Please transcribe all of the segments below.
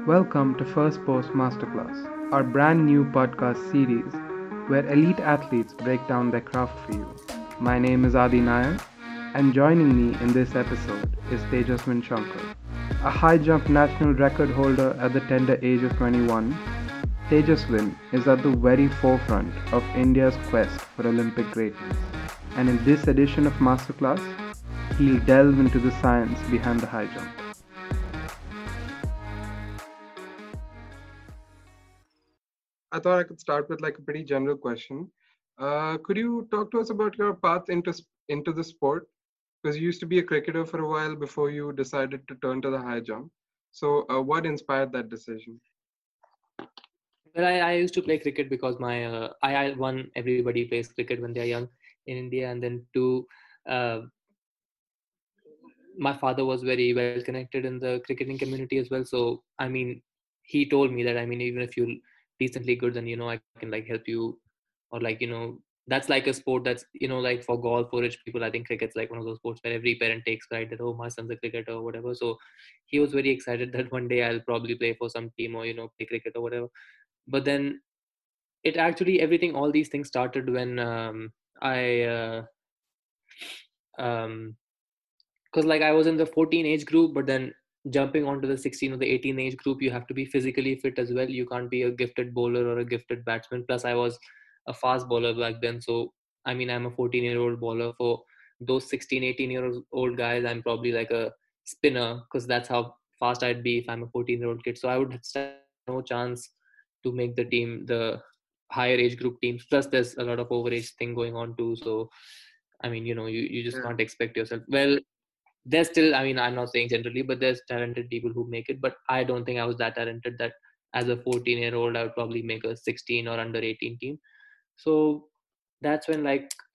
Welcome to First Post Masterclass, our brand new podcast series where elite athletes break down their craft for you. My name is Adi Nair, and joining me in this episode is Tejaswin Shankar. A high jump national record holder at the tender age of 21, Tejaswin is at the very forefront of India's quest for Olympic greatness. And in this edition of Masterclass, he'll delve into the science behind the high jump. I thought I could start with like a pretty general question. Could you talk to us about your path into the sport? Because you used to be a cricketer for a while before you decided to turn to the high jump. So, what inspired that decision? Well, I used to play cricket because I one everybody plays cricket when they're young in India, and then two, uh, my father was very well connected in the cricketing community as well. So I mean, he told me that even if you're decently good, then I can like help you, or like that's like a sport that's like for golf for rich people. I think cricket's like one of those sports where every parent takes pride that my son's a cricketer or whatever. So he was very excited that one day I'll probably play for some team or play cricket or whatever. But then it actually everything all these things started when I um because like I was in the 14 age group, but then jumping onto the 16 or the 18 age group, you have to be physically fit as well. You can't be a gifted bowler or a gifted batsman. Plus I was a fast bowler back then. So I'm a 14-year-old bowler. For those 16, 18-year-old guys, I'm probably like a spinner, because that's how fast I'd be if I'm a 14-year-old kid. So I would stand no chance to make the team, the higher age group teams. Plus there's a lot of overage thing going on too. So you just Yeah. can't expect yourself. Well, there's still, I'm not saying generally, but there's talented people who make it. But I don't think I was that talented that as a 14-year-old I would probably make a 16 or under 18 team. So that's when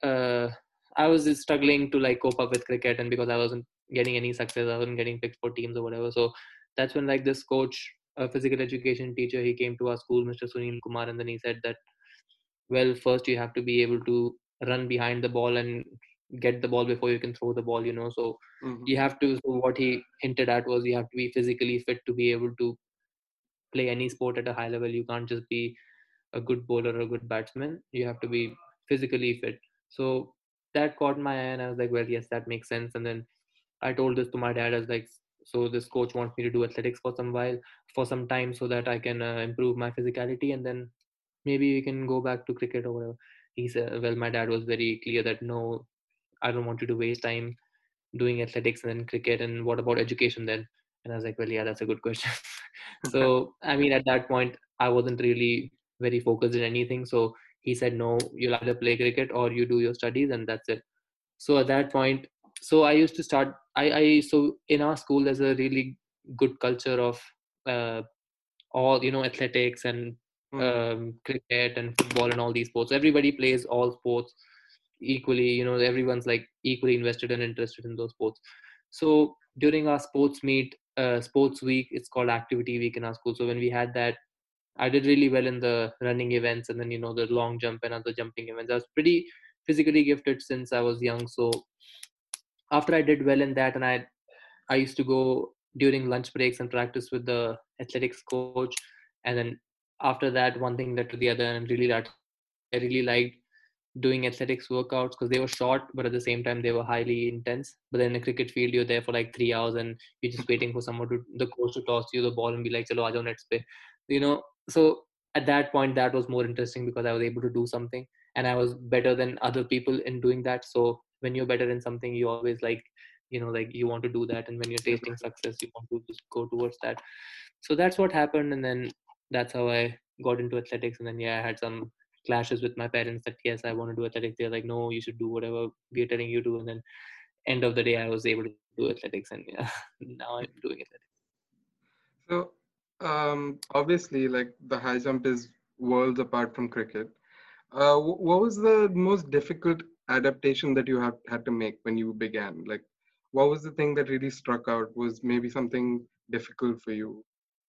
I was just struggling to like cope up with cricket, and because I wasn't getting any success, I wasn't getting picked for teams or whatever. So that's when like this coach, a physical education teacher, he came to our school, Mr. Sunil Kumar, and then he said that, well, first you have to be able to run behind the ball and get the ball before you can throw the ball. So Hmm. you have to, so what he hinted at was you have to be physically fit to be able to play any sport at a high level. You can't just be a good bowler or a good batsman. You have to be physically fit. So that caught my eye, and I was like, well, yes, that makes sense. And then I told this to my dad. I was like, so this coach wants me to do athletics for some while, for some time, so that I can improve my physicality, and then maybe we can go back to cricket or whatever. He said, well, my dad was very clear that no, I don't want you to waste time doing athletics and then cricket, and what about education then? And I was like, well, yeah, that's a good question. So at that point I wasn't really very focused in anything. So he said, no, you'll either play cricket or you do your studies, and that's it. So at that point, so I used to start, I so in our school there's a really good culture of uh, all athletics and Hmm. cricket and football and all these sports. Everybody plays all sports equally. Everyone's like equally invested and interested in those sports. So during our sports meet, sports week, it's called activity week in our school. So when we had that, I did really well in the running events, and then the long jump and other jumping events. I was pretty physically gifted since I was young. So after I did well in that, and I used to go during lunch breaks and practice with the athletics coach. And then after that, one thing led to the other, and I really liked doing athletics workouts because they were short, but at the same time they were highly intense. But then in a cricket field, you're there for like 3 hours, and you're just waiting for the coach to toss you the ball and be like, "Chalo, aajo, let's play." So at that point, that was more interesting because I was able to do something, and I was better than other people in doing that. So when you're better in something, you always like you want to do that, and when you're tasting success, you want to just go towards that. So that's what happened, and then that's how I got into athletics. And then I had some clashes with my parents that yes, I want to do athletics. They're like, no, you should do whatever we're telling you to. And then end of the day, I was able to do athletics, and now I'm doing athletics. So, obviously, like the high jump is worlds apart from cricket. What was the most difficult adaptation that you have had to make when you began? Like, what was the thing that really struck out? Was maybe something difficult for you?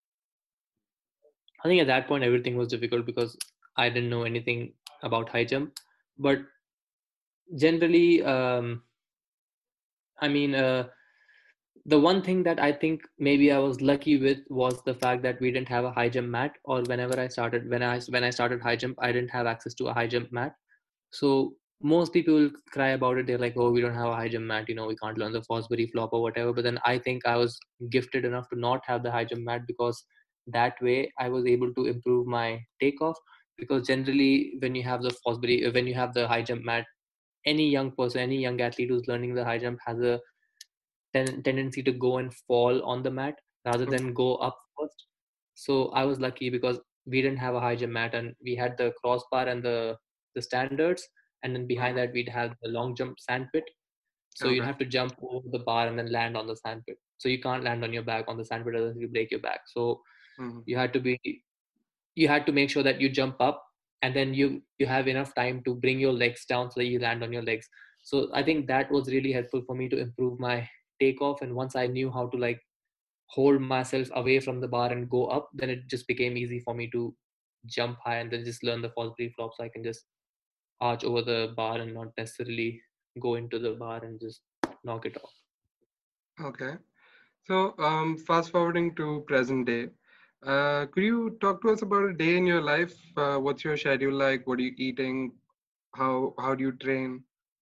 I think at that point everything was difficult because I didn't know anything about high jump. But generally, I mean, uh, The one thing that I think maybe I was lucky with was the fact that we didn't have a high jump mat, or whenever I started, when I started high jump, I didn't have access to a high jump mat. So most people will cry about it. They're like, "Oh, we don't have a high jump mat. We can't learn the Fosbury flop or whatever." But then I think I was gifted enough to not have the high jump mat, because that way I was able to improve my takeoff. Because generally, when you have the Fosbury, when you have the high jump mat, any young person, any young athlete who's learning the high jump has a tendency to go and fall on the mat rather than go up first. So I was lucky because we didn't have a high jump mat, and we had the crossbar and the standards, and then behind that we'd have the long jump sandpit. So you'd Okay. have to jump over the bar and then land on the sandpit. So you can't land on your back on the sandpit, otherwise you break your back. So Mhm. you had to be you had to make sure that you jump up, and then you have enough time to bring your legs down so that you land on your legs. So I think that was really helpful for me to improve my takeoff. And once I knew how to like hold myself away from the bar and go up, then it just became easy for me to jump high and then just learn the false brief flop, so I can just arch over the bar and not necessarily go into the bar and just knock it off. Okay. So, fast forwarding to present day, could you talk to us about a day in your life? What's your schedule like? What are you eating? How do you train?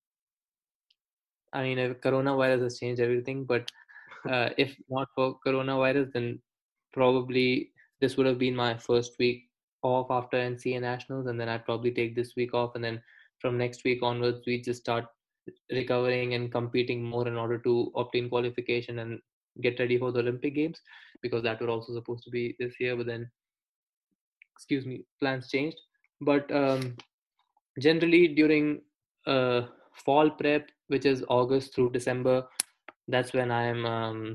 I mean, coronavirus has changed everything, but if not for coronavirus, then probably this would have been my first week off after NCA Nationals, and then I'd probably take this week off, and then from next week onwards, we just start recovering and competing more in order to obtain qualification and get ready for the Olympic Games, because that were also supposed to be this year, but then, excuse me, plans changed. But generally during fall prep, which is August through December, that's when I'm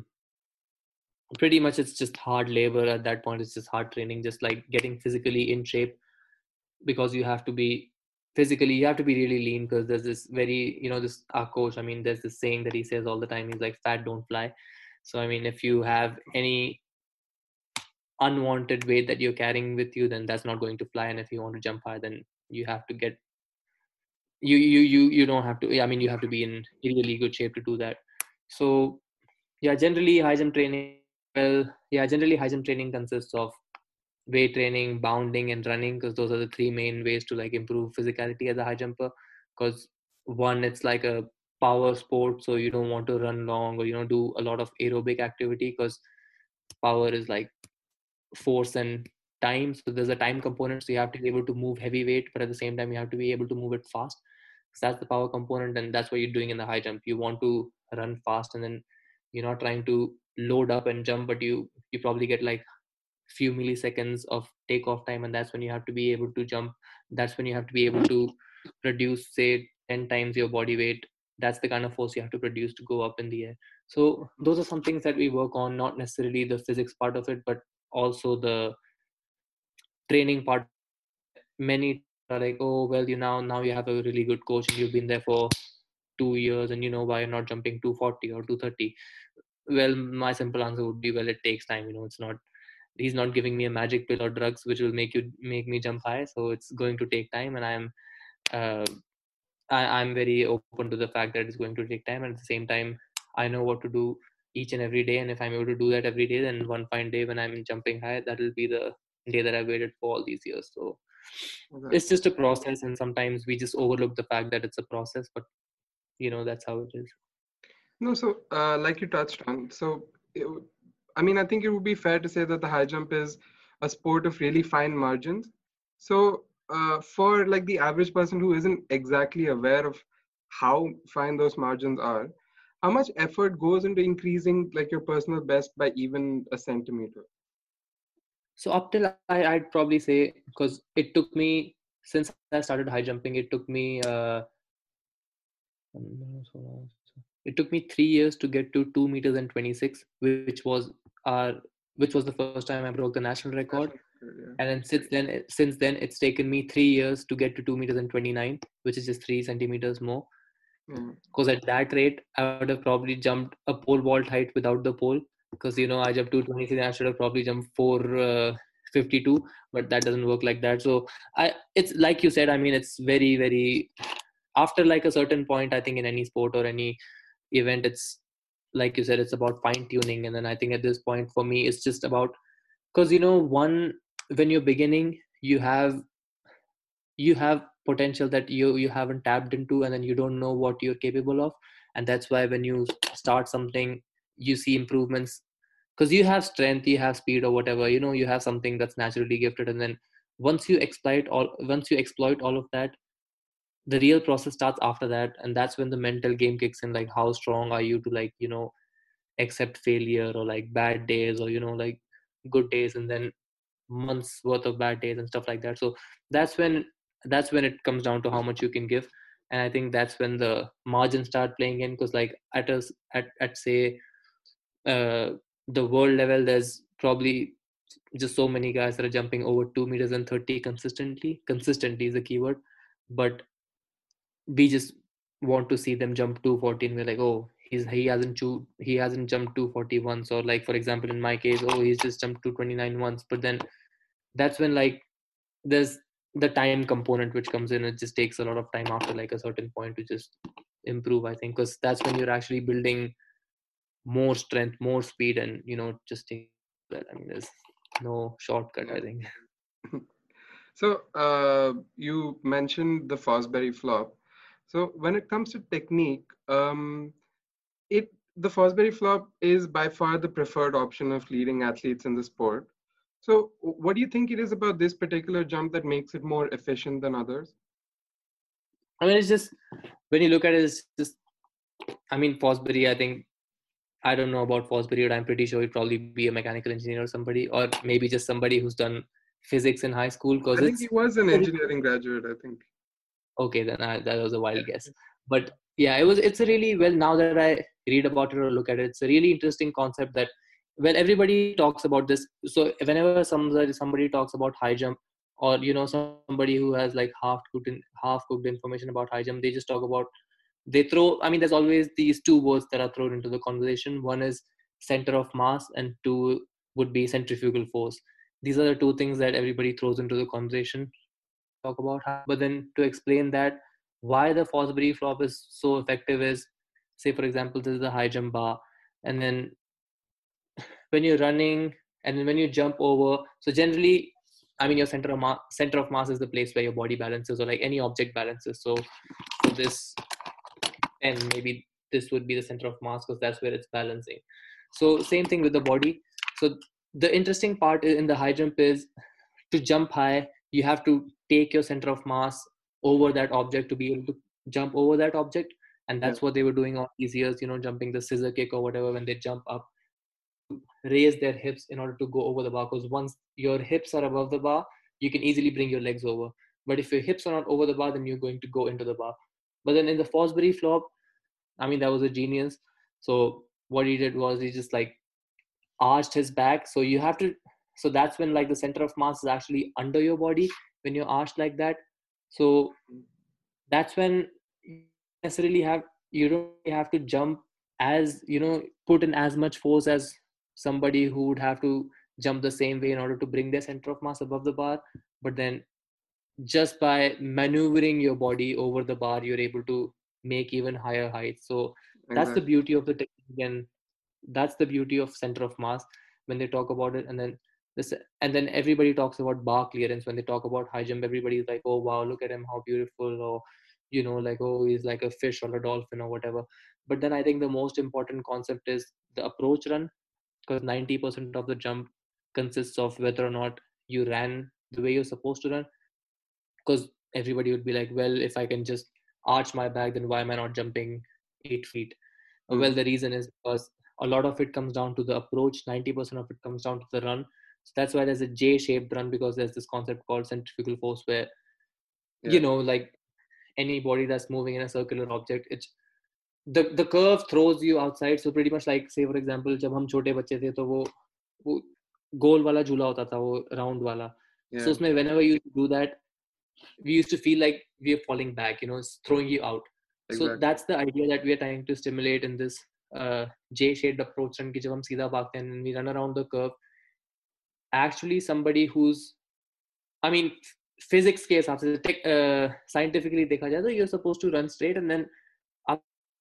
pretty much, it's just hard labor at that point. It's just hard training, just like getting physically in shape, because you have to be really lean, because there's this very, this our coach, I mean, there's this saying that he says all the time. He's like, fat don't fly. So I mean, if you have any unwanted weight that you're carrying with you, then that's not going to fly. And if you want to jump high, then you have to get you don't have to, I mean, you have to be in really good shape to do that. So yeah, generally high jump training, generally high jump training consists of weight training, bounding, and running, because those are the three main ways to like improve physicality as a high jumper. Because one, it's like a power sport, so you don't want to run long or do a lot of aerobic activity, because power is like force and time. So there's a time component, so you have to be able to move heavy weight, but at the same time you have to be able to move it fast. So that's the power component, and that's what you're doing in the high jump. You want to run fast, and then you're not trying to load up and jump, but you probably get like few milliseconds of takeoff time, and that's when you have to be able to jump. That's when you have to be able to produce, say, 10 times your body weight. That's the kind of force you have to produce to go up in the air. So those are some things that we work on, not necessarily the physics part of it, but also the training part of it, where many teams are like, oh well, now you have a really good coach and you've been there for 2 years, and you know why you're not jumping 240 or 230. Well, my simple answer would be, well, it takes time. It's not, he's not giving me a magic pill or drugs which will make me jump high. So it's going to take time, and uh, I'm very open to the fact that it's going to take time, and at the same time I know what to do each and every day. And if I'm able to do that every day, then one fine day when I'm jumping high, that will be the day that I've waited for all these years. So Okay. it's just a process, and sometimes we just overlook the fact that it's a process, but that's how it is. No, so like you touched on, I mean, I think it would be fair to say that the high jump is a sport of really fine margins. So, for like the average person who isn't exactly aware of how fine those margins are, how much effort goes into increasing like your personal best by even a centimeter? So up till I'd probably say, because it took me, since I started high jumping, it took me 3 years to get to 2 meters and 26, our which was the first time I broke the national record. National record, And then since then it's taken me 3 years to get to 2 meters and 29, which is just 3 centimeters more. yeah. Mm. Because at that rate, I would have probably jumped a pole vault height without the pole. Because I jumped 226, and I should have probably jumped 452, but that doesn't work like that. So it's like you said. I mean, it's very, very, after like a certain point, I think in any sport or any event, it's like you said, it's about fine tuning. And then I think at this point for me, it's just about, because when you're beginning, you have potential that you haven't tapped into, and then you don't know what you're capable of. And that's why when you start something, you see improvements, because you have strength, you have speed, or whatever, you have something that's naturally gifted. And then once you exploit all of that, the real process starts after that. And that's when the mental game kicks in, like how strong are you to, like, accept failure, or like bad days, or like good days, and then months worth of bad days and stuff like that. So that's when that's when it comes down to how much you can give. And I think that's when the margins start playing in, because like at say uh, the world level, there's probably just so many guys that are jumping over 2 meters and 30 consistently is the keyword. But we just want to see them jump 214. We're like, oh, he hasn't jumped 240 once. Or like, for example, in my case, oh, he's just jumped 229 once. But then that's when, like, there's the time component which comes in. It just takes a lot of time after like a certain point to just improve, I think, because that's when you're actually building more strength, more speed, and just think that, I mean, there's no shortcut, I think. So you mentioned the Fosbury flop. So when it comes to technique, the Fosbury flop is by far the preferred option of leading athletes in the sport. So what do you think it is about this particular jump that makes it more efficient than others? I mean, it's just, when you look at it, it's just, I mean, Fosbury, I think, I don't know about Fosbury, but I'm pretty sure he'd probably be a mechanical engineer or somebody, or maybe just somebody who's done physics in high school, because I think he it's was an engineering graduate, I think. okay. Then that was a wild guess, but yeah, it's a really, well, now that I read about it or look at it, it's a really interesting concept that, well, everybody talks about this. So whenever somebody talks about high jump, or somebody who has like half cooked information about high jump, they just talk about, they throw, I mean, there's always these two words that are thrown into the conversation. One is center of mass, and two would be centrifugal force. These are the two things that everybody throws into the conversation when they talk about high. But then to explain that, why the Fosbury flop is so effective is, say for example, this is the high jump bar, and then when you're running, and then when you jump over, so generally, I mean, your center of mass is the place where your body balances, or like any object balances. So for this, and maybe this would be the center of mass, because that's where it's balancing. So same thing with the body. So the interesting part in the high jump is, to jump high, you have to take your center of mass over that object to be able to jump over that object. And Yeah, that's what they were doing all these years, jumping the scissor kick or whatever. When they jump up, raise their hips in order to go over the bar, because once your hips are above the bar, you can easily bring your legs over. But if your hips are not over the bar, then you're going to go into the bar. But then in the Fosbury flop, I mean, that was a genius. So what he did was, he just like arched his back. So you have to, so that's when like the center of mass is actually under your body when you're arched like that. So that's when you necessarily have, you don't really have to jump as, put in as much force as somebody who would have to jump the same way in order to bring their center of mass above the bar. But then just by maneuvering your body over the bar, you're able to make even higher heights. So that's the exactly. beauty of the technique, and that's the beauty of center of mass when they talk about it. And then this, and then everybody talks about bar clearance when they talk about high jump. Everybody's like, oh wow, look at him, how beautiful, or like, oh, he's like a fish or a dolphin or whatever. But then I think the most important concept is the approach run, because 90% of the jump consists of whether or not you ran the way you're supposed to run. Because everybody would be like, well, if I can just arch my back, then why am I not jumping 8 feet? Well, Mm, the reason is because a lot of it comes down to the approach, 90% of it comes down to the run. So that's why there's a J-shaped run, because there's this concept called centrifugal force, where yeah, like any body that's moving in a circular object, it's the curve throws you outside. So pretty much like, say for example, जब हम छोटे बच्चे थे तो वो गोल वाला झूला होता था, वो round वाला. So yeah, उसमें whenever you do that, we used to feel like we are falling back, it's throwing you out. So exactly. that's the idea that we are trying to stimulate in this J-shaped approach run, ki jab hum seedha bhagte hain and we run around the curve. Actually, somebody who's, I mean, physics के हिसाब से, scientifically देखा जाए तो you're supposed to run straight, and then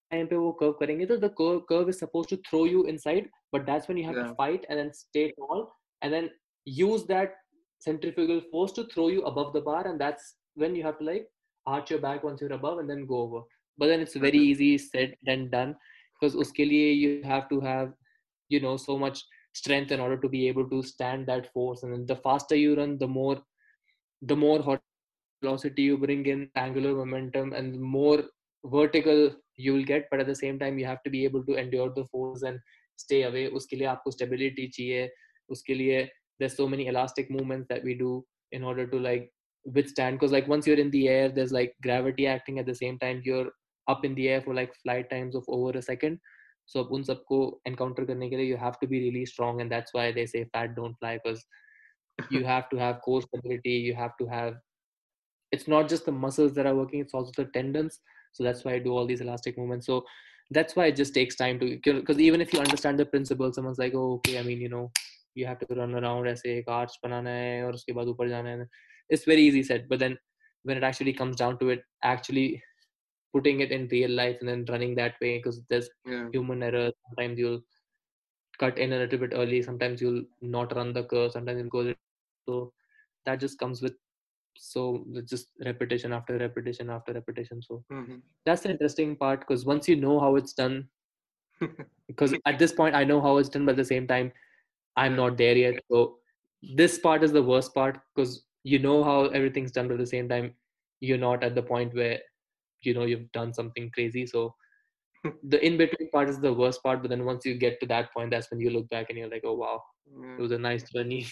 time पे वो curve करेंगे तो the curve is supposed to throw you inside, but that's when you have to Yeah. fight and then stay tall and then use that centrifugal force to throw you above the bar, and that's when you have to like arch your back once you're above and then go over. But then it's very easy said than done, because उसके लिए you have to have, you know, so much strength in order to be able to stand that force, and then the faster you run, the more hot velocity you bring in, angular momentum, and the more vertical you will get. But at the same time you have to be able to endure the forces and stay away. उसके लिए आपको stability चाहिए. उसके लिए there's so many elastic movements that we do in order to like withstand, because like once you're in the air there's like gravity acting at the same time. You're up in the air for like flight times of over a second. So उन सबको encounter करने के लिए you have to be really strong, and that's why they say fat don't fly, because you have to have core stability. You have to have, it's not just the muscles that are working, it's also the tendons. So that's why I do all these elastic movements. So that's why it just takes time to, because even if you understand the principle, someone's like, oh okay, I mean, you know, you have to run around ऐसे एक arch बनाना है और उसके बाद ऊपर जाना है. It's very easy said, but then when it actually comes down to it, actually putting it in real life and then running that way, because there's Yeah. human error. Sometimes you'll cut in a little bit early, sometimes you'll not run the curve, sometimes you'll go. So that just comes with, so it's just repetition after repetition after repetition. So Mm-hmm. that's the interesting part, because once you know how it's done, because at this point I know how it's done, but at the same time I'm Yeah. not there yet. So this part is the worst part, because you know how everything's done, but at the same time you're not at the point where you know you've done something crazy. So the in between part is the worst part, but then once you get to that point, that's when you look back and you're like, oh wow, Yeah. it was a nice journey.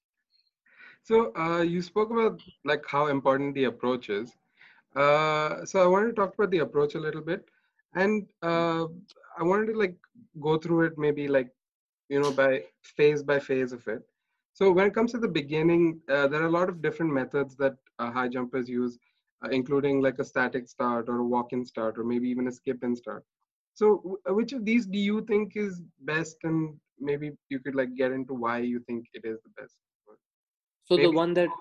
So you spoke about like how important the approach is. So I wanted to talk about the approach a little bit, and I wanted to like go through it maybe like by phase of it. So when it comes to the beginning, there are a lot of different methods that high jumpers use, including like a static start or a walk-in start or maybe even a skip-in start. So which of these do you think is best, and maybe you could like get into why you think it is the best? So the Maybe. one that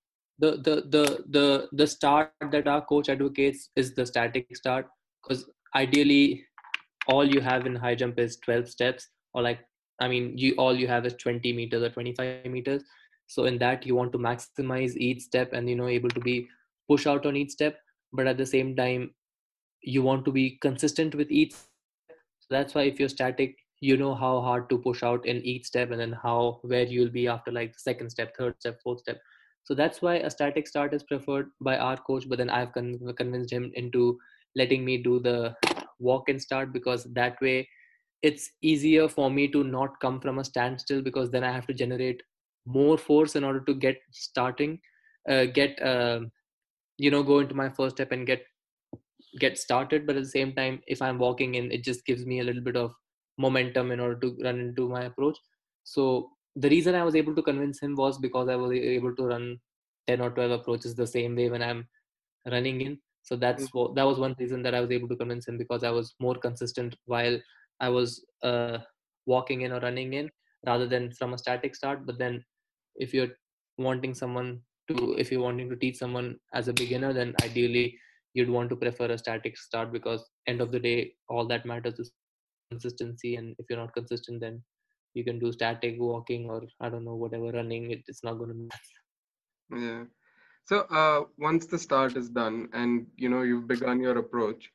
the start that our coach advocates is the static start, because ideally all you have in high jump is 12 steps, or like, I mean, you all you have is 20 meters or 25 meters. So in that you want to maximize each step and, you know, able to be push out on each step, but at the same time you want to be consistent with each step. So that's why if you're static, you know how hard to push out in each step, and then how where you'll be after like second step, third step, fourth step. So that's why a static start is preferred by our coach, but then I've convinced him into letting me do the walk and start, because that way it's easier for me to not come from a standstill, because then I have to generate more force in order to get starting, get you know, go into my first step and get started. But at the same time, if I'm walking in, it just gives me a little bit of momentum in order to run into my approach. So the reason I was able to convince him was because I was able to run 10 or 12 approaches the same way when I'm running in. So that was one reason that I was able to convince him, because I was more consistent while I was walking in or running in, rather than from a static start. But then if you're wanting someone if you're wanting to teach someone as a beginner, then ideally you'd want to prefer a static start, because end of the day all that matters is consistency. And if you're not consistent, then you can do static walking or I don't know, whatever running, it's not going to matter. Yeah. So once the start is done and you've begun your approach,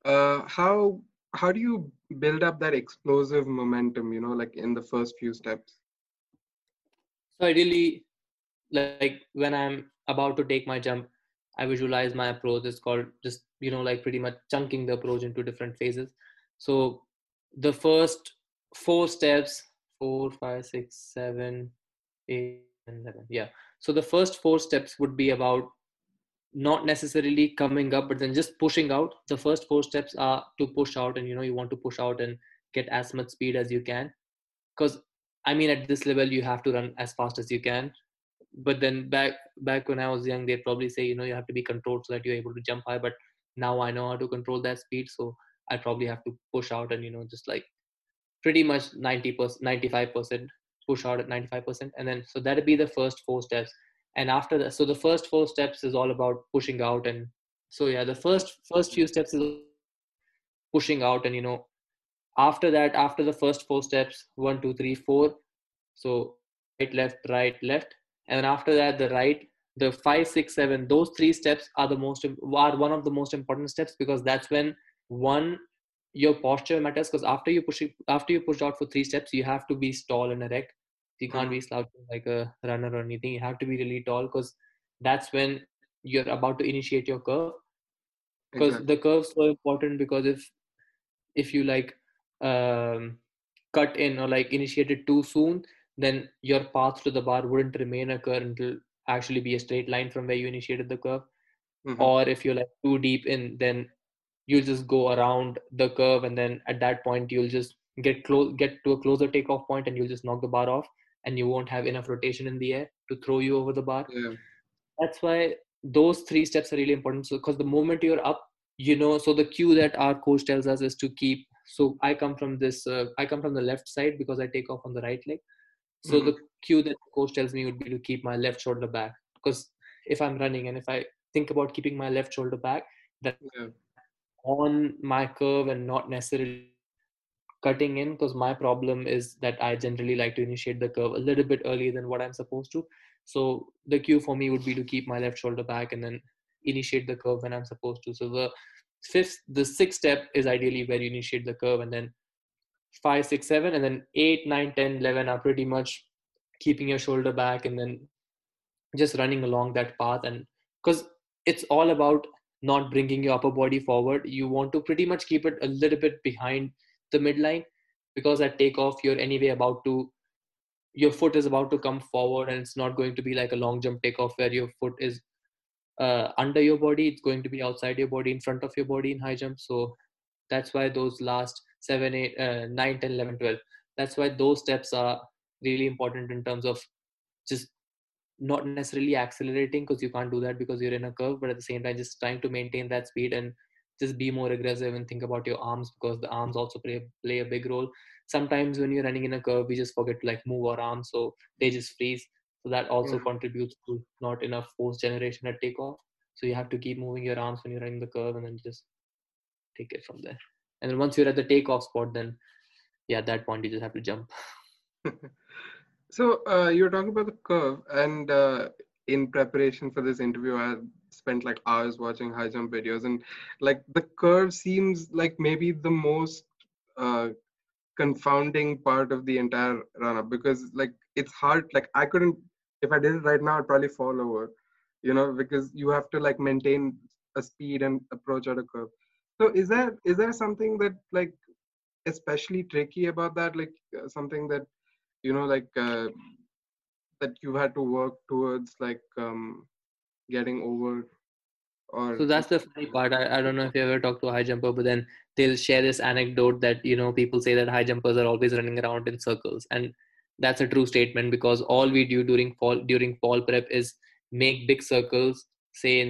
how do you build up that explosive momentum? Like in the first few steps. So ideally, like when I'm about to take my jump, I visualize my approach. It's called just, you know, like pretty much chunking the approach into different phases. So the first four steps, 4, 5, 6, 7, 8, and 11, yeah. So the first four steps would be about not necessarily coming up, but then just pushing out. The first four steps are to push out, and you know, you want to push out and get as much speed as you can, because I mean, at this level you have to run as fast as you can. But then back when I was young, they'd probably say, you know, you have to be controlled so that you're able to jump high. But now I know how to control that speed, so I probably have to push out and, you know, just like pretty much 90%, 95% push out at 95%. And then so that'd be the first four steps. And after that, so the first four steps is all about pushing out. And so yeah, the first few steps is pushing out, and after that, after the first four steps, 1 2 3 4, so right left, and then after that the right, the 5 6 7, those three steps are are one of the most important steps, because that's when one, your posture matters, because after you push out for three steps, you have to be tall and erect. You can't be slouching like a runner or anything. You have to be really tall, because that's when you're about to initiate your curve. Because the Exactly. curve's so important, because if you like um, cut in or like initiate it too soon, then your path to the bar wouldn't remain a curve, it'll actually be a straight line from where you initiated the curve. Mm-hmm. Or if you're like too deep in, then you'll just go around the curve, and then at that point you'll just get to a closer takeoff point, and you'll just knock the bar off, and you won't have enough rotation in the air to throw you over the bar. Yeah. That's why those three steps are really important. So because the moment you're up, so the cue that our coach tells us is to keep. So I come from the left side, because I take off on the right leg. So Mm-hmm. the cue that the coach tells me would be to keep my left shoulder back, because if I'm running and if I think about keeping my left shoulder back, that Yeah. on my curve and not necessarily cutting in, because my problem is that I generally like to initiate the curve a little bit earlier than what I'm supposed to. So the cue for me would be to keep my left shoulder back and then initiate the curve when I'm supposed to. So the sixth step is ideally where you initiate the curve, and then 5 6 7, and then 8 9 10 11 are pretty much keeping your shoulder back, and then just running along that path. And because it's all about not bringing your upper body forward, you want to pretty much keep it a little bit behind the midline, because at takeoff you're anyway about to your foot is about to come forward, and it's not going to be like a long jump takeoff where your foot is under your body. It's going to be outside your body, in front of your body in high jump. So that's why those last 7 8 9 10 11 12, that's why those steps are really important in terms of just not necessarily accelerating, because you can't do that because you're in a curve, but at the same time just trying to maintain that speed and just be more aggressive and think about your arms, because the arms also play a big role. Sometimes when you're running in a curve, we just forget to like move our arms, so they just freeze. So that also Mm-hmm. contributes to not enough force generation at takeoff. So you have to keep moving your arms when you're running the curve, and then just take it from there. And then once you're at the takeoff spot, then yeah, at that point you just have to jump. So you're talking about the curve, and in preparation for this interview, I had spent like hours watching high jump videos, and like the curve seems like maybe the most uh, confounding part of the entire run up, because like it's hard. Like I couldn't, if I did it right now, I'd probably fall over, because you have to like maintain a speed and approach at a curve. So is there something that like especially tricky about that, like something that like that you've had to work towards, like getting over, or So that's the funny part. I don't know if you ever talked to a high jumper, but then they'll share this anecdote that, people say that high jumpers are always running around in circles. And that's a true statement, because all we do during fall prep is make big circles, say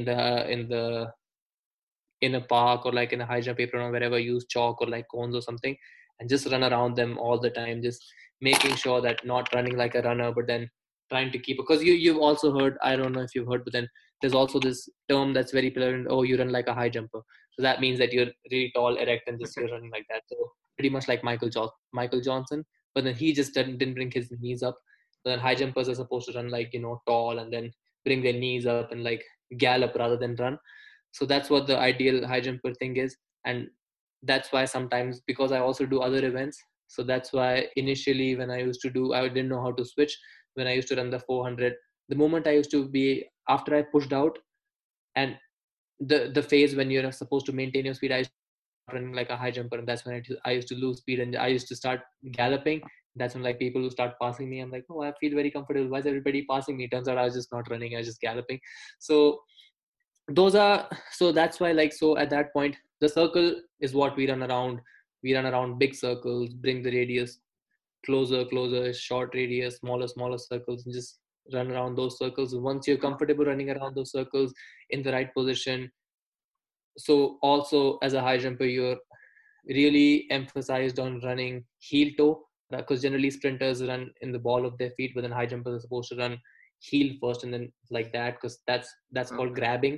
in a park or like in a high jump apron or wherever, use chalk or like cones or something, and just run around them all the time, just making sure that not running like a runner, but then trying to keep, because you've also heard, I don't know if you've heard, but then there's also this term that's very prevalent: oh, you run like a high jumper. So that means that you're really tall, erect, and just you're running like that. So pretty much like Michael Johnson, but then he just didn't bring his knees up. But then high jumpers are supposed to run like, tall, and then bring their knees up and like gallop rather than run. So that's what the ideal high jumper thing is. And that's why sometimes, because I also do other events, so that's why initially when I didn't know how to switch. When I used to run the 400, the moment I used to be, after I pushed out, and the phase when you're supposed to maintain your speed, I used to start running like a high jumper, and that's when I used to lose speed, and I used to start galloping. That's when like people who start passing me, I'm like, oh, I feel very comfortable, why is everybody passing me? Turns out I was just not running, I was just galloping. So those are, so that's why, like, so at that point the circle is what we run around big circles, bring the radius closer, short radius, smaller circles, and just run around those circles. Once you're comfortable running around those circles in the right position, so also as a high jumper you're really emphasized on running heel toe, because generally sprinters run in the ball of their feet, but then high jumpers are supposed to run heel first and then like that, because that's called okay. grabbing.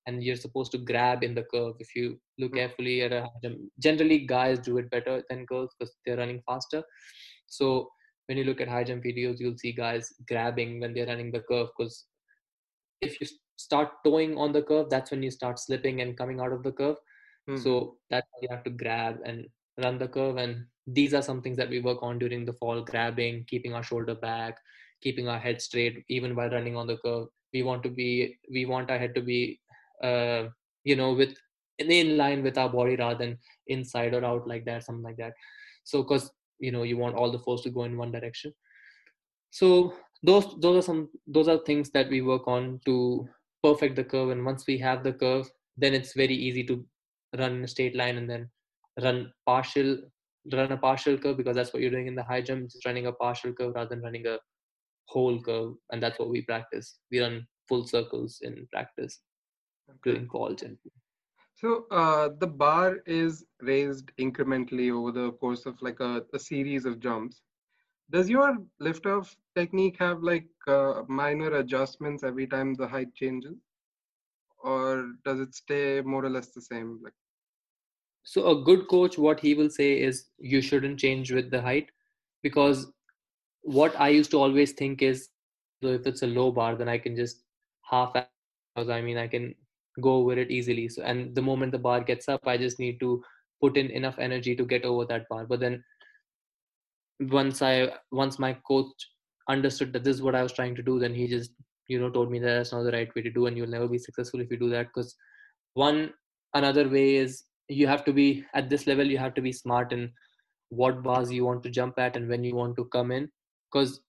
and you're supposed to grab in the curve. If you look carefully at a high jump, generally guys do it better than girls because they're running faster. So when you look at high jump videos, you'll see guys grabbing when they're running the curve, because if you start towing on the curve, that's when you start slipping and coming out of the curve. So that's why you have to grab and run the curve. And these are some things that we work on during the fall: grabbing, keeping our shoulder back, keeping our head straight, even while running on the curve. We want our head to be, with in line with our body rather than inside or out like that, something like that. So, because you want all the force to go in one direction. So those are things that we work on to perfect the curve. And once we have the curve, then it's very easy to run in a straight line and then run partial run a partial curve, because that's what you're doing in the high jump, just running a partial curve rather than running a whole curve. And that's what we practice. We run full circles in practice during falls. And So the bar is raised incrementally over the course of like a series of jumps. Does your lift off technique have like minor adjustments every time the height changes, or does it stay more or less the same? Like, so a good coach, what he will say is you shouldn't change with the height, because what I used to always think is, so if it's a low bar, then I can just half, because I mean I can go over it easily. So, and the moment the bar gets up, I just need to put in enough energy to get over that bar. But then once my coach understood that this is what I was trying to do, then he just told me that that's not the right way to do, and you'll never be successful if you do that. Because one another way is, you have to be at this level, you have to be smart in what bars you want to jump at and when you want to come in. Because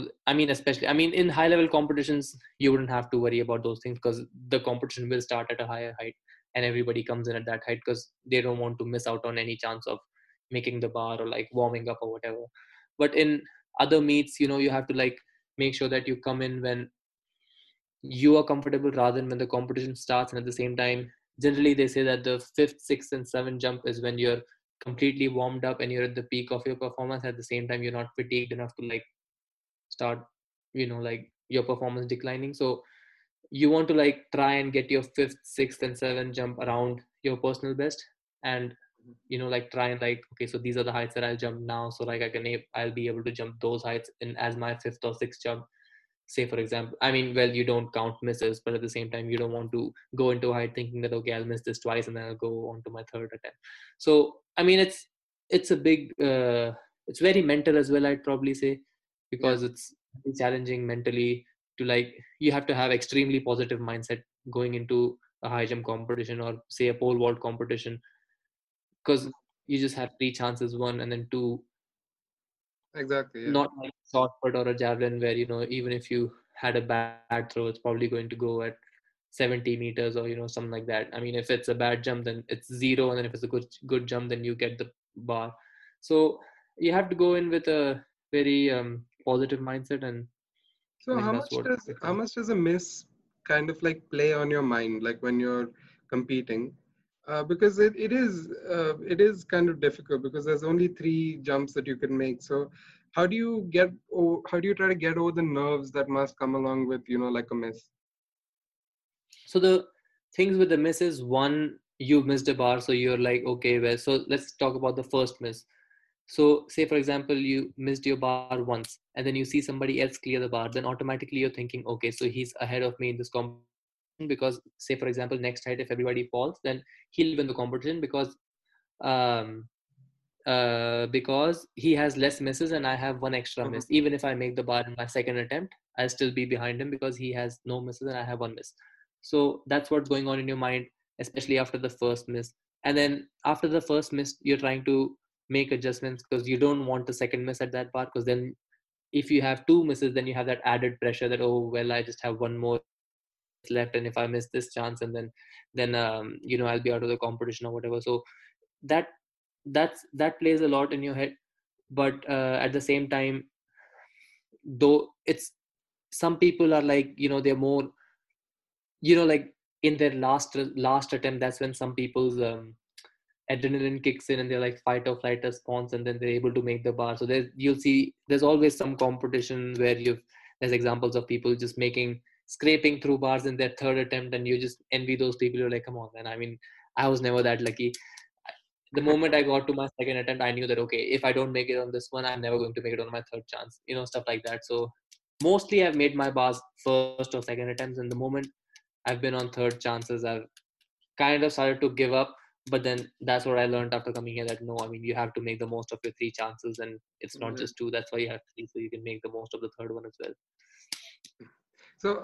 I mean in high level competitions, you wouldn't have to worry about those things, because the competition will start at a higher height and everybody comes in at that height, because they don't want to miss out on any chance of making the bar or like warming up or whatever. But in other meets, you have to like make sure that you come in when you are comfortable rather than when the competition starts. And at the same time, generally they say that the fifth, sixth and seventh jump is when you're completely warmed up and you're at the peak of your performance. At the same time, you're not fatigued enough to like start like your performance declining. So you want to like try and get your fifth, sixth and seventh jump around your personal best. And like try and like, okay, so these are the heights that I'll jump now, so like I'll be able to jump those heights in as my fifth or sixth jump. Say for example, I mean, well, you don't count misses, but at the same time you don't want to go into a height thinking that, okay, I'll miss this twice and then I'll go on to my third attempt. So I mean, it's a big it's very mental as well, I'd probably say, yeah, because it's challenging mentally to like, you have to have extremely positive mindset going into a high jump competition or say a pole vault competition, because you just have three chances: one, and then two, exactly. Yeah, not like shot put or a javelin where even if you had a bad throw, it's probably going to go at 70 meters or something like that. I mean, if it's a bad jump, then it's zero, and then if it's a good jump, then you get the bar. So you have to go in with a very positive mindset, and I so mean that's what it how is. much does a miss kind of like play on your mind, like when you're competing? Because it is kind of difficult because there's only three jumps that you can make. So how do you try to get over the nerves that must come along with like a miss? So the things with the miss is, one, you missed a bar, so you're like, okay, well, so let's talk about the first miss. So say for example, you missed your bar once and then you see somebody else clear the bar, then automatically you're thinking, okay, so he's ahead of me in this competition, because say for example, next night if everybody falls, then he'll win the competition, um because he has less misses and I have one extra Mhm. miss. Even if I make the bar in my second attempt, I'll still be behind him because he has no misses and I have one miss. So that's what's going on in your mind, especially after the first miss. And then after the first miss, you're trying to make adjustments because you don't want the second miss at that bar, because then if you have two misses, then you have that added pressure that, oh well, I just have one more left, and if I miss this chance, and then I'll be out of the competition or whatever. So that that plays a lot in your head. But at the same time, though, it's some people are like, they're more, like in their last attempt, that's when some people's adrenaline kicks in and they're like fight or flight response, and then they're able to make the bar. So you'll see there's always some competition where there's examples of people just making scraping through bars in their third attempt, and you just envy those people. You're like, come on, man. I mean, I was never that lucky. The moment I got to my second attempt, I knew that, okay, if I don't make it on this one, I'm never going to make it on my third chance, stuff like that. So mostly I've made my bars first or second attempts, and the moment I've been on third chances, I've kind of started to give up. But then that's what I learned after coming here, that no, I mean, you have to make the most of your three chances, and it's not Yeah. just two. That's why you have three, so you can make the most of the third one as well. So,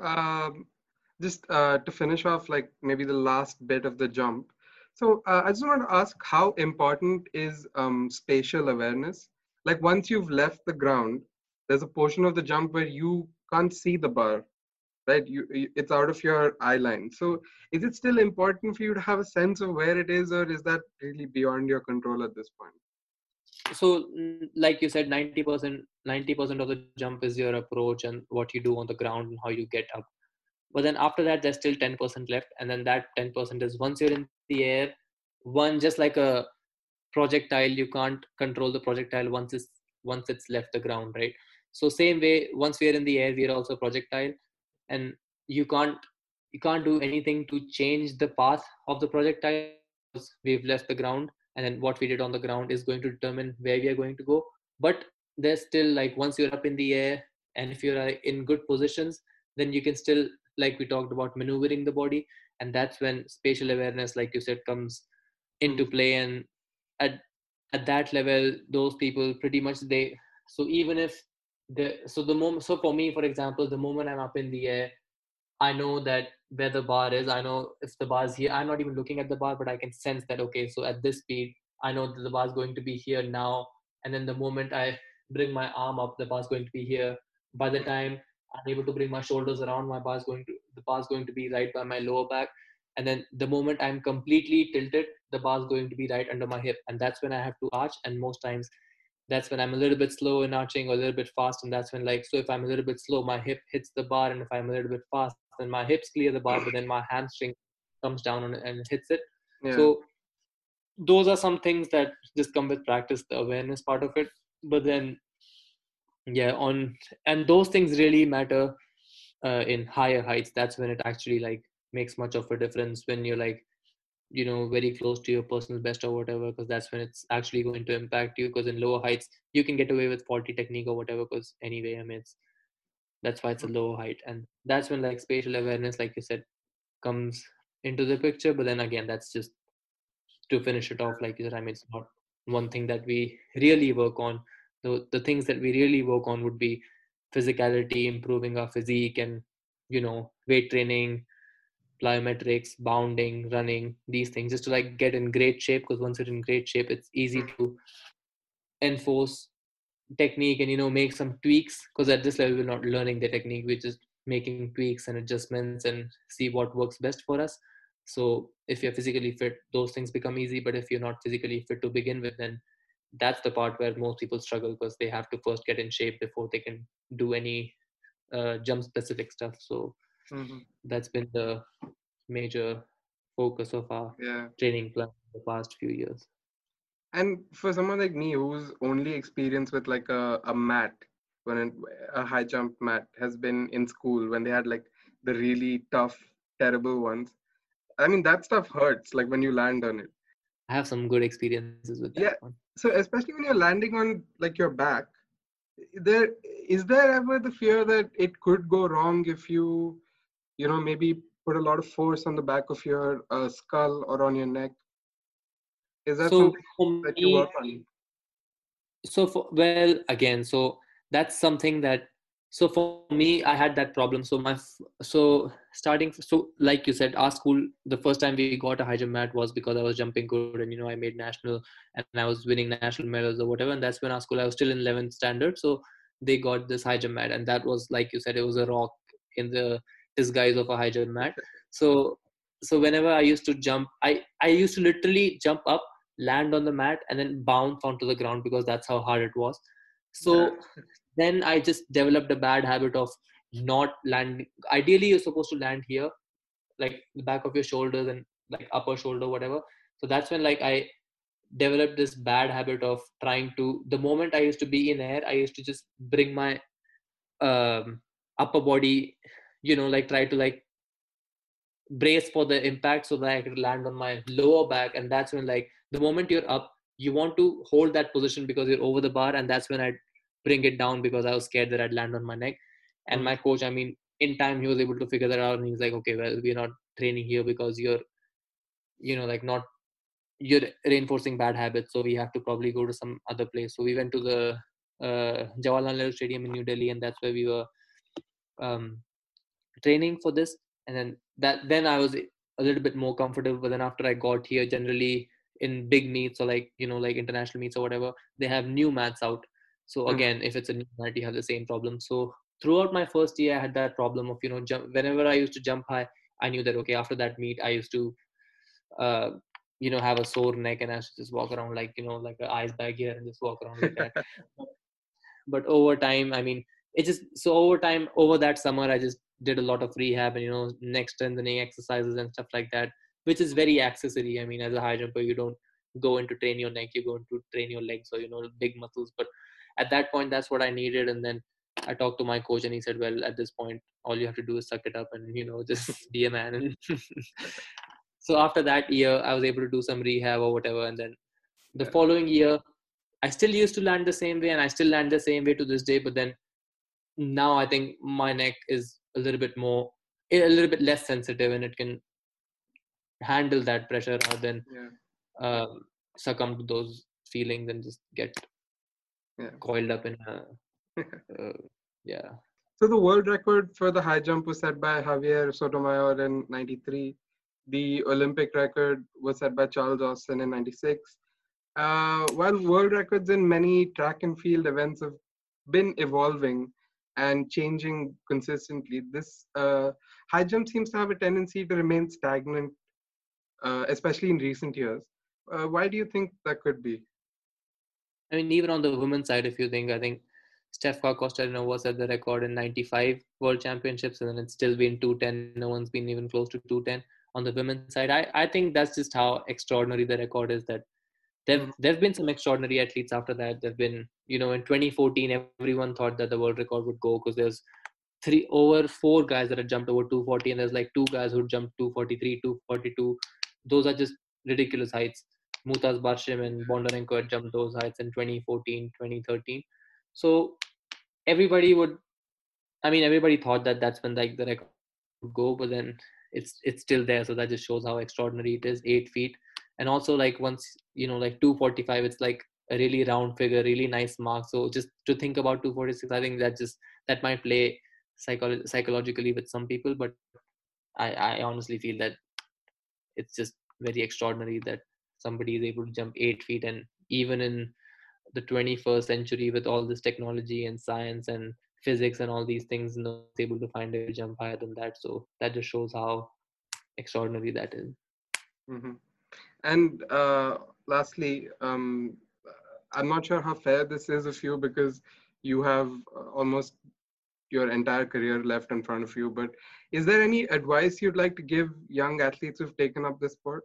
just to finish off, like maybe the last bit of the jump. So, I just want to ask, how important is spatial awareness? Like, once you've left the ground, there's a portion of the jump where you can't see the bar, right? It's out of your eye line. So, is it still important for you to have a sense of where it is, or is that really beyond your control at this point? So like you said, 90% of the jump is your approach and what you do on the ground and how you get up. But then after that, there's still 10% left, and then that 10% is once you're in the air, one, just like a projectile, you can't control the projectile once it's left the ground, right? So same way, once we are in the air, we are also a projectile, and you can't you can't do anything to change the path of the projectile because we've left the ground, and then what we did on the ground is going to determine where we are going to go. But there's still, like, once you're up in the air and if you're in good positions, then you can still, like we talked about, maneuvering the body. And that's when spatial awareness, like you said, comes into Mm. play. And at at that level, those people pretty much, they, so even if the moment, so for me, for example, the moment I'm up in the air, I know that where the bar is. I know if the bar is here. I'm not even looking at the bar, but I can sense that, okay, so at this speed, I know that the bar is going to be here now. And then the moment I bring my arm up, the bar is going to be here. By the time I'm able to bring my shoulders around, the bar is going to be right by my lower back. And then the moment I'm completely tilted, the bar is going to be right under my hip. And that's when I have to arch. And most times that's when I'm a little bit slow in arching or a little bit fast. And that's when, like, so if I'm a little bit slow, my hip hits the bar. And if I'm a little bit fast, then my hips clear the bar, but then my hamstring comes down on it and hits it. Yeah. So those are some things that just come with practice, the awareness part of it. But then, yeah, and those things really matter in higher heights. That's when it actually, like, makes much of a difference, when you're, like, very close to your personal best or whatever, because that's when it's actually going to impact you. Because in lower heights, you can get away with faulty technique or whatever, because anyway, I mean, that's why it's a lower height. And that's when, like, spatial awareness, like you said, comes into the picture. But then again, that's just to finish it off, like you said, I mean, it's not one thing that we really work on. The things that we really work on would be physicality, improving our physique, and weight training, plyometrics, bounding, running, these things, just to, like, get in great shape. Because once you're in great shape, it's easy to enforce technique and make some tweaks. Because at this level, we're not learning the technique, we're just making tweaks and adjustments and see what works best for us. So if you're physically fit, those things become easy. But if you're not physically fit to begin with, then that's the part where most people struggle, because they have to first get in shape before they can do any jump specific stuff. So Hmm. that's been the major focus of our Yeah. training plan the past few years. And for someone like me who's only experienced with like a mat, when a high jump mat has been in school when they had like the really tough, terrible ones. I mean, that stuff hurts like when you land on it. I have some good experiences with that Yeah. one. So especially when you're landing on like your back, there is there ever the fear that it could go wrong if you maybe put a lot of force on the back of your skull or on your neck? Is that So something for that you me, work on? well, again, so that's something that, so for me, I had that problem. So so starting, so like you said, our school, the first time we got a high jump mat was because I was jumping good, and I made national, and I was winning national medals or whatever. And that's when our school, I was still in 11th standard, so they got this high jump mat. And that was, like you said, it was a rock in the disguise of a high jump mat. So so whenever I used to jump, I used to literally jump up, land on the mat, and then bounce onto the ground, because that's how hard it was. Yeah. So then I just developed a bad habit of not landing. Ideally, you're supposed to land here, like the back of your shoulders and like upper shoulder, whatever. So that's when, like, I developed this bad habit of trying to. The moment I used to be in air, I used to just bring my upper body, like try to like brace for the impact so that I could land on my lower back. And that's when, like, the moment you're up, you want to hold that position because you're over the bar. And that's when I'd bring it down because I was scared that I'd land on my neck. And my coach, I mean, in time, he was able to figure that out. And he's like, okay, well, we're not training here because you're, like not, you're reinforcing bad habits. So we have to probably go to some other place. So we went to the Jawaharlal Nehru Stadium in New Delhi. And that's where we were um, training for this. And then I was a little bit more comfortable. But then after I got here, generally in big meets or like like international meets or whatever, they have new mats out. So again, if it's a new mat, you have the same problem. So throughout my first year, I had that problem of whenever I used to jump high, I knew that okay, after that meet I used to uh, have a sore neck and I should just walk around like like an ice bag here and just walk around like that. But over time, I mean, it just so over time, over that summer, I just did a lot of rehab and neck strengthening exercises and stuff like that, which is very accessory. I mean, as a high jumper, you don't go into train your neck, you go into train your legs or big muscles. But at that point, that's what I needed. And then I talked to my coach and he said, well, at this point, all you have to do is suck it up and just be a man. And so after that year, I was able to do some rehab or whatever. And then the following year, I still used to land the same way and I still land the same way to this day. But then now I think my neck is a little bit less sensitive and it can handle that pressure rather than succumb to those feelings and just get coiled up in yeah. So the world record for the high jump was set by Javier Sotomayor in 93. The Olympic record was set by Charles Austin in 96. While world records in many track and field events have been evolving and changing consistently, this high jump seems to have a tendency to remain stagnant, especially in recent years. Why do you think that could be? I mean, even on the women's side, if you think, I think Steph Kostelnova set the record in 95 World Championships, and then it's still been 210. No one's been even close to 210 on the women's side. I think that's just how extraordinary the record is, that there've been some extraordinary athletes after that. There've been, in 2014, everyone thought that the world record would go because there's over 4 guys that had jumped over 240, and there's like 2 guys who jumped 243, 242. Those are just ridiculous heights. Mutaz Barshim and Bondarenko had jumped those heights in 2014, 2013. So everybody thought that that's when like the record would go, but then it's still there. So that just shows how extraordinary it is. 8 feet. And also like once, like 245, it's like a really round figure, really nice mark. So just to think about 246, I think that might play psychologically with some people, but I honestly feel that it's just very extraordinary that somebody is able to jump 8 feet. And even in the 21st century with all this technology and science and physics and all these things, no one's able to find a jump higher than that. So that just shows how extraordinary that is. Mm-hmm. And lastly, I'm not sure how fair this is of you because you have almost your entire career left in front of you, but is there any advice you'd like to give young athletes who've taken up this sport?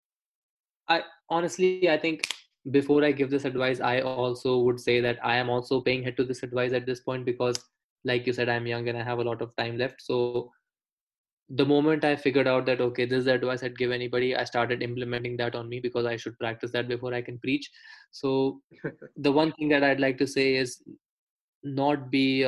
I think before I give this advice, I also would say that I am also paying heed to this advice at this point because, like you said, I'm young and I have a lot of time left. So the moment I figured out that, okay, this is the advice I'd give anybody, I started implementing that on me because I should practice that before I can preach. So the one thing that I'd like to say is not be,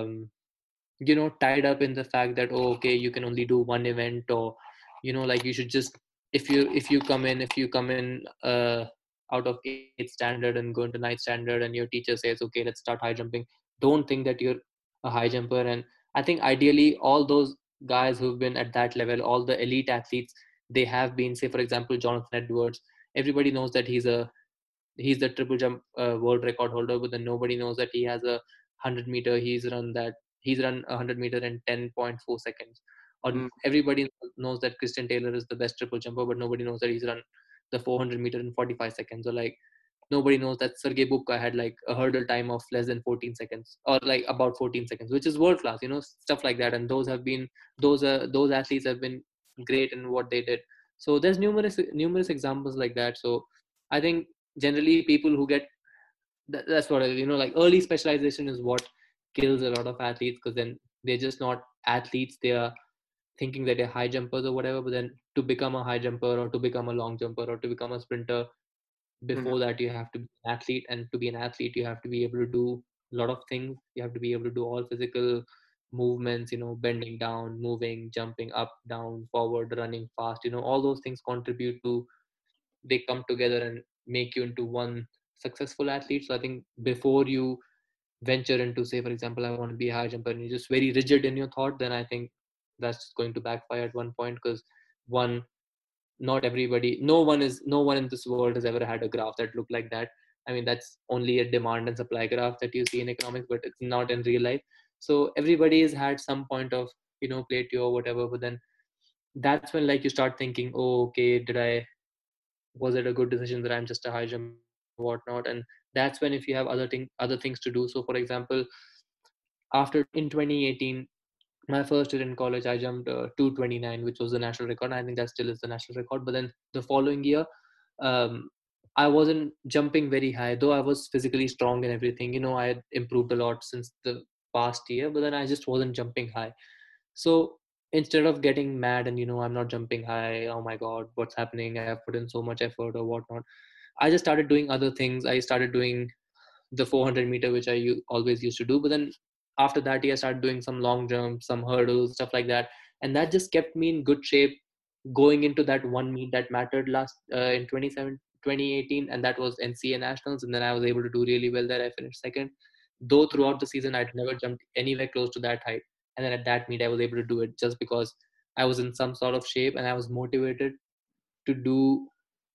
tied up in the fact that, oh, okay, you can only do one event, or, like you should just, if you come in out of 8th standard and go into 9th standard and your teacher says, okay, let's start high jumping, don't think that you're a high jumper. And I think ideally all those guys who've been at that level, all the elite athletes, they have been, say for example, Jonathan Edwards, everybody knows that he's the triple jump world record holder, but then nobody knows that he has a 100-meter, he's run 100-meter in 10.4 seconds. Or everybody knows that Christian Taylor is the best triple jumper, but nobody knows that he's run the 400-meter in 45 seconds. Or like nobody knows that Sergey Bubka had like a hurdle time of less than 14 seconds, or like about 14 seconds, which is world class, stuff like that. And those athletes have been great in what they did. So there's numerous examples like that. So I think generally people who get that's what like early specialization is what kills a lot of athletes, because then they're just not athletes, they are thinking that they're high jumpers or whatever, but then to become a high jumper or to become a long jumper or to become a sprinter, before that you have to be an athlete, and to be an athlete you have to be able to do a lot of things. You have to be able to do all physical movements, bending down, moving, jumping up, down, forward, running fast, all those things contribute to, they come together and make you into one successful athlete. So I think before you venture into, say for example, I want to be a high jumper, and you're just very rigid in your thought, then I think that's going to backfire at one point. Because one, not everybody, no one in this world has ever had a graph that looked like that. I mean, that's only a demand and supply graph that you see in economics, but it's not in real life. So everybody has had some point of plateau or whatever, but then that's when, like, you start thinking, oh, okay, was it a good decision that I'm just a high jumper or whatnot? And that's when, if you have other things to do. So for example, after in 2018, my first year in college, I jumped 229, which was the national record. I think that still is the national record. But then the following year, um, I wasn't jumping very high, though I was physically strong and everything. I had improved a lot since the past year, but then I just wasn't jumping high. So instead of getting mad and, I'm not jumping high, oh my God, what's happening? I have put in so much effort or whatnot. I just started doing other things. I started doing the 400 meter, which I always used to do. But then after that, I started doing some long jumps, some hurdles, stuff like that. And that just kept me in good shape going into that one meet that mattered last in 2018. And that was NCA Nationals. And then I was able to do really well there. I finished second. Though throughout the season, I'd never jumped anywhere close to that height. And then at that meet, I was able to do it just because I was in some sort of shape and I was motivated to do,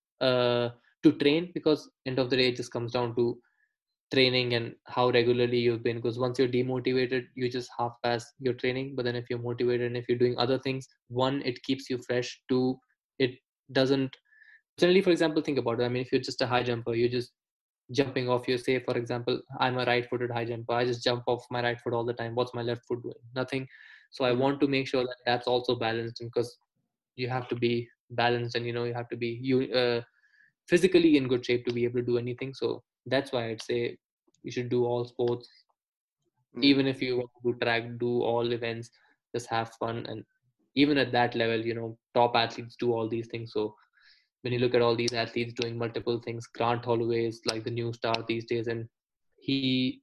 to train, because end of the day, it just comes down to training and how regularly you've been. Because once you're demotivated, you just half-pass your training. But then if you're motivated and if you're doing other things, one, it keeps you fresh. Two, it doesn't generally, for example, think about it. I mean, if you're just a high jumper, you're just jumping off your, say for example, I'm a right-footed high jumper, I just jump off my right foot all the time. What's my left foot doing? Nothing. So I want to make sure that that's also balanced, because you have to be balanced, and you have to be physically in good shape to be able to do anything. So that's why I'd say you should do all sports. Even if you want to do track, do all events, just have fun. And even at that level, top athletes do all these things. So when you look at all these athletes doing multiple things, Grant Holloway is like the new star these days, and he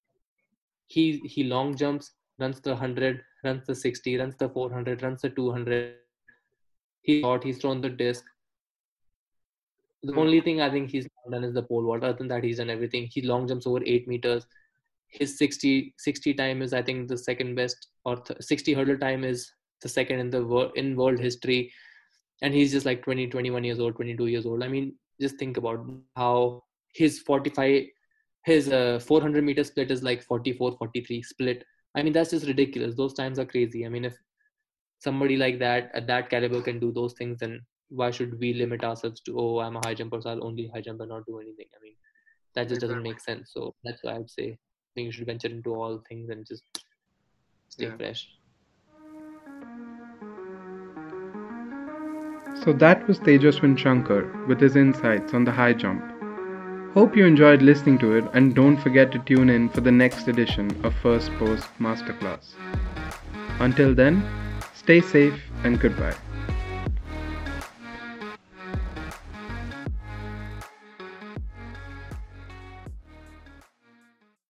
long jumps, runs the 100, runs the 60, runs the 400, runs the 200. He's thrown the disc. The only thing I think he's not done is the pole vault. Other than that, he's done everything. He long jumps over 8 meters. His 60 time is, I think, the second best, or 60 hurdle time is the second in the world history. And he's just like 20, 21 years old, 22 years old. I mean, just think about how his 400 meter split is like 44, 43 split. I mean, that's just ridiculous. Those times are crazy. I mean, if somebody like that at that caliber can do those things, then why should we limit ourselves to, oh, I'm a high jumper, so I'll only high jump and not do anything? I mean, that just doesn't make sense. So that's why I'd say I think you should venture into all things and just stay fresh. So that was Tejaswin Shankar with his insights on the high jump. Hope you enjoyed listening to it, and don't forget to tune in for the next edition of First Post Masterclass. Until then, stay safe and goodbye.